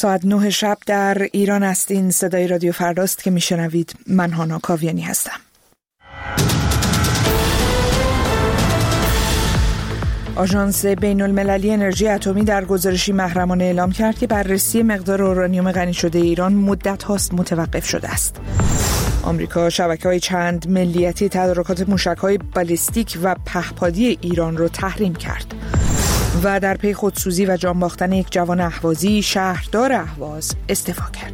ساعت 9 شب در ایران است. این صدای رادیو فرداست که میشنوید. من هانا کاویانی هستم. آژانس بین‌المللی انرژی اتمی در گزارشی محرمانه اعلام کرد که بررسی مقدار اورانیوم غنی شده ایران مدت هاست متوقف شده است. آمریکا شبکه‌های چند ملیتی تدارکات موشک‌های بالستیک و پهپادی ایران را تحریم کرد. و در پی خودسوزی و جان باختن یک جوان اهوازی، شهردار اهواز استعفا کرد.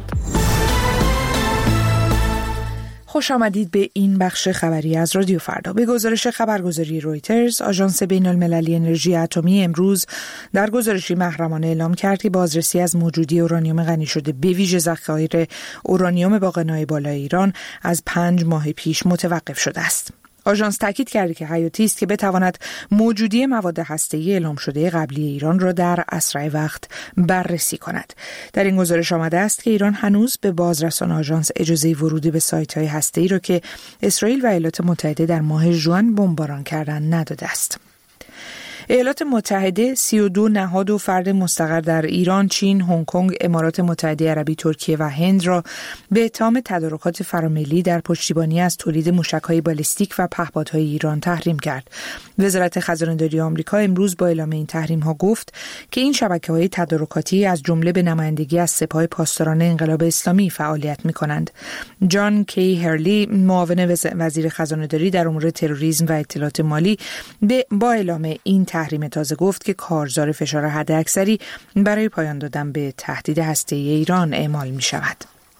خوش آمدید به این بخش خبری از رادیو فردا. به گزارش خبرگزاری رویترز، آژانس بین‌المللی انرژی اتمی امروز در گزارشی محرمانه اعلام کرد که بازرسی از موجودی اورانیوم غنی شده به ویژه ذخایر اورانیوم با غنای بالای ایران از 5 ماه پیش متوقف شده است. آژانس تاکید کرده که حیاتی است که بتواند موجودی مواد هسته‌ای اعلام شده قبلی ایران را در اسرع وقت بررسی کند. در این گزارش آمده است که ایران هنوز به بازرسان آژانس اجازه ورود به سایت‌های هسته‌ای را که اسرائیل و ایالات متحده در ماه ژوئن بمباران کردند نداده است. ایالات متحده 32 نهاد و فرد مستقر در ایران، چین، هنگ کنگ، امارات متحده عربی، ترکیه و هند را به اتهام تدارکات فراملی در پشتیبانی از تولید موشک‌های بالستیک و پهپادهای ایران تحریم کرد. وزارت خزانه‌داری آمریکا امروز با اعلام این تحریم‌ها گفت که این شبکه‌های تدارکاتی از جمله به نمایندگی از سپاه پاسداران انقلاب اسلامی فعالیت می‌کنند. جان کی هرلی، معاون وزیر خزانه‌داری در امور تروریسم و اطلاعات مالی، با اعلام این تحریم تازه گفت که کارزار فشار حداکثری برای پایان دادن به تهدید هسته‌ای ایران اعمال می شود.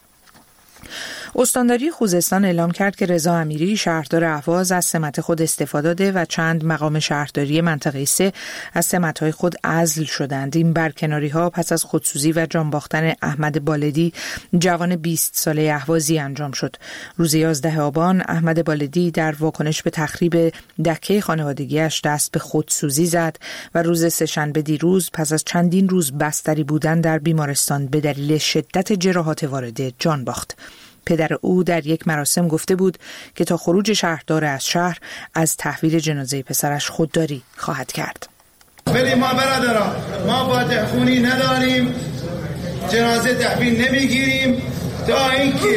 استانداری خوزستان اعلام کرد که رضا امیری، شهردار اهواز، از سمت خود استعفا داده و چند مقام شهرداری منطقه 3 از سمت‌های خود عزل شدند. این برکناری‌ها پس از خودسوزی و جان باختن احمد بالدی، جوان 20 ساله اهوازی انجام شد. روز 11 آبان احمد بالدی در واکنش به تخریب دکه خانوادگیش دست به خودسوزی زد و روز سه‌شنبه دیروز پس از چندین روز بستری بودن در بیمارستان به دلیل شدت جراحات وارده جان باخت. پدر او در یک مراسم گفته بود که تا خروج شهردار از شهر از تحویل جنازه پسرش خودداری خواهد کرد. ولی ما برادران، ما با خونی نداریم، جنازه تحویل نمیگیریم تا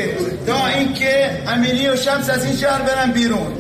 اینکه امینی و شمس از این شهر برن بیرون.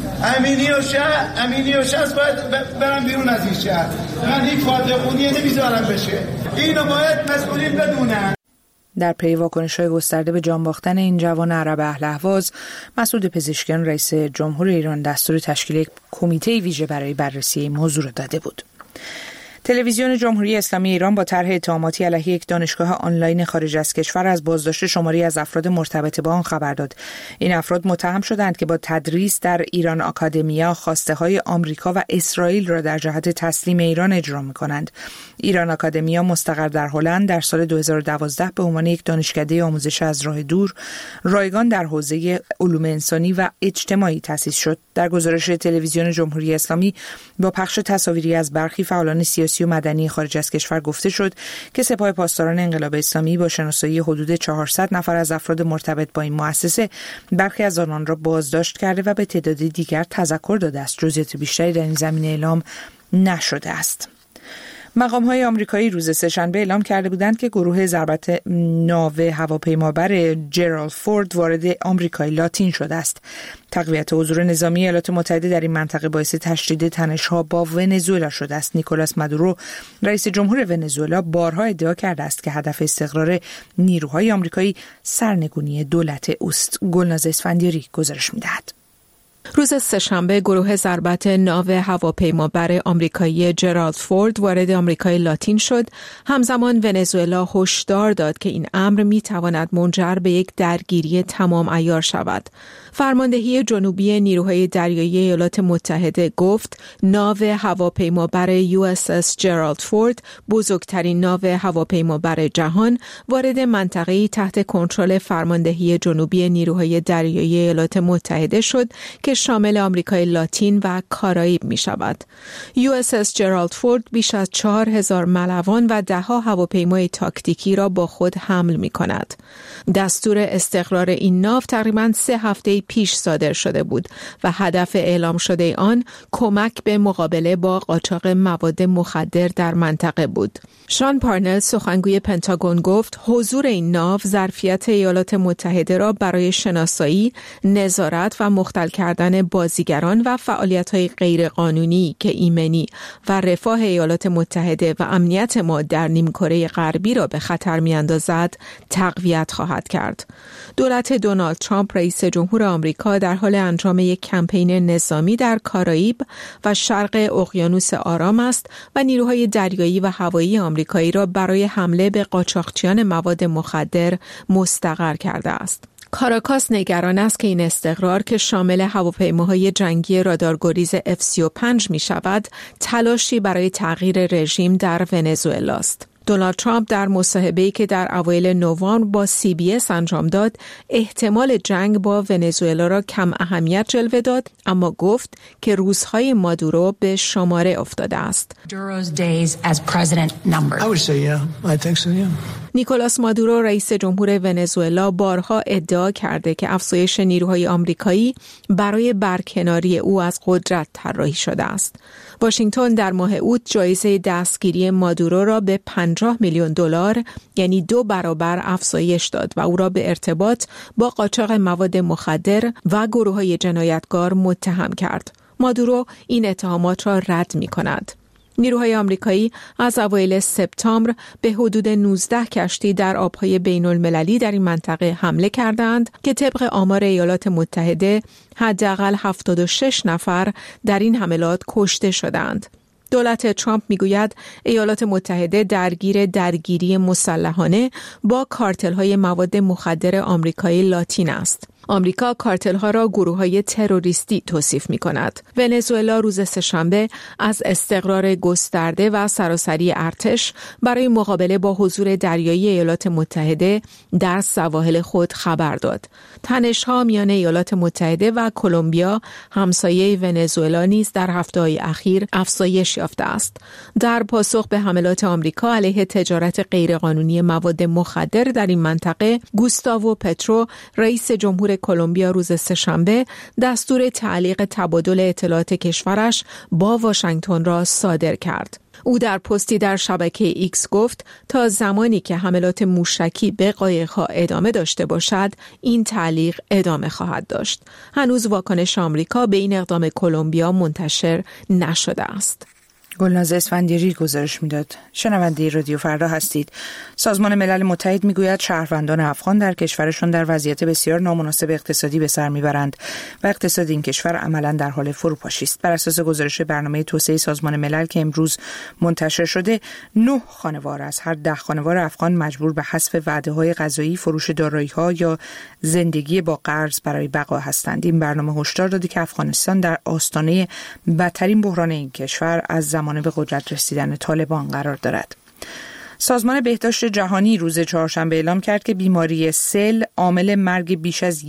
امینی و شمس باید برن بیرون از این شهر. من این فاتح خونی نمیذارم بشه. اینو باید مسئولین بدونن. در پی واکنش‌های گسترده به جان باختن این جوان عرب اهل اهواز، مسعود پزشکیان رئیس جمهور ایران دستور تشکیل کمیته ویژه برای بررسی این موضوع را داده بود. تلویزیون جمهوری اسلامی ایران با طرح اتهاماتی علیه یک دانشگاه آنلاین خارج از کشور از بازداشت شماری از افراد مرتبط با آن خبر داد. این افراد متهم شدند که با تدریس در ایران آکادمیا خواسته‌های آمریکا و اسرائیل را در جهت تسلیم ایران اجرا می‌کنند. ایران آکادمیا مستقر در هلند در سال 2012 به عنوان یک دانشکده آموزش از راه دور رایگان در حوزه علوم انسانی و اجتماعی تأسیس شد. در گزارش تلویزیون جمهوری اسلامی با پخش تصاویری از برخی فعالان سیاسی و مدنی خارج از کشور گفته شد که سپاه پاسداران انقلاب اسلامی با شناسایی حدود 400 نفر از افراد مرتبط با این مؤسسه برخی از آنان را بازداشت کرده و به تعداد دیگر تذکر داده است. جزئیات بیشتری در این زمینه اعلام نشده است. مقام‌های آمریکایی روز سه‌شنبه اعلام کرده بودند که گروه ضربت ناو هواپیمابر جرالد فورد وارد آمریکای لاتین شده است. تقویت حضور نظامی ایالات متحده در این منطقه باعث تشدید تنش‌ها با ونزوئلا شده است. نیکولاس مادورو، رئیس جمهور ونزوئلا، بارها ادعا کرده است که هدف استقرار نیروهای آمریکایی سرنگونی دولت اوست. گلناز اسفندیاری گزارش می‌دهد. روز سه‌شنبه گروه ضربت ناو هواپیمابر آمریکایی جرالد فورد وارد آمریکای لاتین شد. همزمان ونزوئلا هشدار داد که این امر می‌تواند منجر به یک درگیری تمام عیار شود. فرماندهی جنوبی نیروهای دریایی ایالات متحده گفت ناو هواپیمابر USS جرالد فورد، بزرگترین ناو هواپیمابر جهان، وارد منطقه‌ای تحت کنترل فرماندهی جنوبی نیروهای دریایی ایالات متحده شد که شامل آمریکای لاتین و کارائیب می شود. USS جرالد فورد بیش از 4000 ملوان و 10 هواپیمای تاکتیکی را با خود حمل می کند. دستور استقرار این ناو تقریباً 3 هفته پیش صادر شده بود و هدف اعلام شده آن کمک به مقابله با قاچاق مواد مخدر در منطقه بود. شان پارنل سخنگوی پنتاگون گفت حضور این ناو ظرفیت ایالات متحده را برای شناسایی، نظارت و مختل کردن بازیگران و فعالیت‌های غیرقانونی که ایمنی و رفاه ایالات متحده و امنیت ما در نیمکره غربی را به خطر می‌اندازد تقویت خواهد کرد. دولت دونالد ترامپ رئیس جمهور آمریکا در حال انجام یک کمپین نظامی در کارائیب و شرق اقیانوس آرام است و نیروهای دریایی و هوایی آمریکایی را برای حمله به قاچاقچیان مواد مخدر مستقر کرده است. کاراکاس نگران است که این استقرار که شامل هواپیماهای جنگی رادارگریز F-35 می شود، تلاشی برای تغییر رژیم در ونزوئلا است. دونالد ترامپ در مصاحبه‌ای که در اوایل نوامبر با CBS انجام داد، احتمال جنگ با ونزوئلا را کم اهمیت جلوه داد، اما گفت که روزهای مادورو به شماره افتاده است. نیکولاس مادورو رئیس جمهور ونزوئلا بارها ادعا کرده که افزایش نیروهای آمریکایی برای برکناری او از قدرت طراحی شده است. واشنگتن در ماه اوت جایزه دستگیری مادورو را به $50 میلیون یعنی 2 برابر افزایش داد و او را به ارتباط با قاچاق مواد مخدر و گروه‌های جنایتکار متهم کرد. مادورو این اتهامات را رد می‌کند. نیروهای آمریکایی از اوایل سپتامبر به حدود 19 کشتی در آبهای بین‌المللی در این منطقه حمله کردند که طبق آمار ایالات متحده حداقل 76 نفر در این حملات کشته شدند. دولت ترامپ میگوید ایالات متحده درگیری مسلحانه با کارتل‌های مواد مخدر آمریکای لاتین است. آمریکا کارتل‌ها را گروه‌های تروریستی توصیف می‌کند. ونزوئلا روز سه‌شنبه از استقرار گسترده و سراسری ارتش برای مقابله با حضور دریایی ایالات متحده در سواحل خود خبر داد. تنش‌ها میان ایالات متحده و کلمبیا همسایه ونزوئلا نیز در هفته‌های اخیر افزایش یافته است. در پاسخ به حملات آمریکا علیه تجارت غیرقانونی مواد مخدر در این منطقه، گوستاوو پترو رئیس جمهور کلمبیا روز سه‌شنبه دستور تعلیق تبادل اطلاعات کشورش با واشنگتن را صادر کرد. او در پستی در شبکه ایکس گفت تا زمانی که حملات موشکی به قایق‌ها ادامه داشته باشد، این تعلیق ادامه خواهد داشت. هنوز واکنش آمریکا به این اقدام کلمبیا منتشر نشده است. گلناز اسفندیاری گزارش میداد. شنونده رادیو فردا هستید. سازمان ملل متحد میگوید شهروندان افغان در کشورشان در وضعیت بسیار نامناسب اقتصادی به سر میبرند و اقتصاد این کشور عملاً در حال فروپاشی است. بر اساس گزارش برنامه توسعه سازمان ملل که امروز منتشر شده، 9 خانوار از هر 10 خانوار افغان مجبور به حذف وعده‌های غذایی، فروش دارایی‌ها یا زندگی با قرض برای بقا هستند. این برنامه هشدار داده که افغانستان در آستانه بدترین بحران این کشور از زمان به قدرت رسیدن طالبان قرار دارد. سازمان بهداشت جهانی روز چهارشنبه اعلام کرد که بیماری سل عامل مرگ بیش از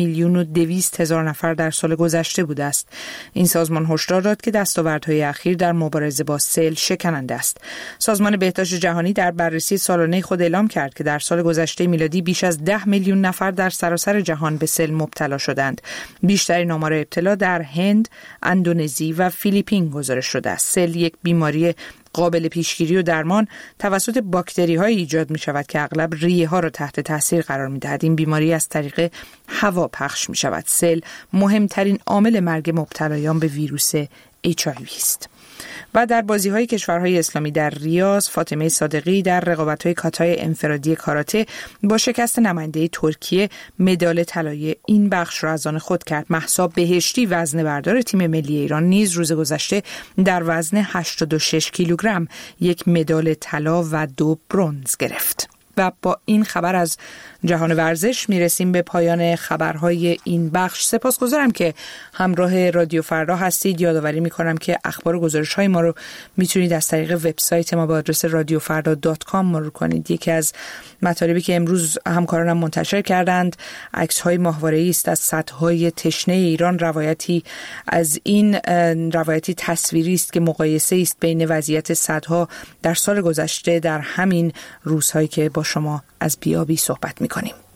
1,200,000 نفر در سال گذشته بوده است. این سازمان هشدار داد که دستاوردهای اخیر در مبارزه با سل شکننده است. سازمان بهداشت جهانی در بررسی سالانه خود اعلام کرد که در سال گذشته میلادی بیش از 10 میلیون نفر در سراسر جهان به سل مبتلا شدند. بیشترین آمار ابتلا در هند، اندونزی و فیلیپین گزارش شده است. سل یک بیماری قابل پیشگیری و درمان توسط باکتری‌های ایجاد می‌شود که اغلب ریه‌ها را تحت تاثیر قرار می‌دهد. این بیماری از طریق هوا پخش می‌شود. سل مهمترین عامل مرگ مبتلایان به ویروس HIV است. و در بازی‌های کشورهای اسلامی در ریاض، فاطمه صادقی در رقابت‌های کاتای انفرادی کاراته با شکست نماینده ترکیه مدال طلای این بخش را از آن خود کرد. مهسا بهشتی وزنه‌بردار تیم ملی ایران نیز روز گذشته در وزن 86 کیلوگرم یک مدال طلا و 2 برنز گرفت. و با این خبر از جهان ورزش میرسیم به پایان خبرهای این بخش. سپاسگزارم که همراه رادیو فردا هستید. یادآوری میکنم که اخبار و گزارش‌های ما رو میتونید از طریق وبسایت ما با آدرس radiofarda.com مرور کنید. یکی از مطالبی که امروز همکارانم منتشر کردند عکس‌های ماهواره‌ای است از سدهای تشنه ایران. روایتی از این روایتی تصویری است که مقایسه است بین وضعیت سدها در سال گذشته در همین روزهایی که با شما از بیابی صحبت می‌کنیم.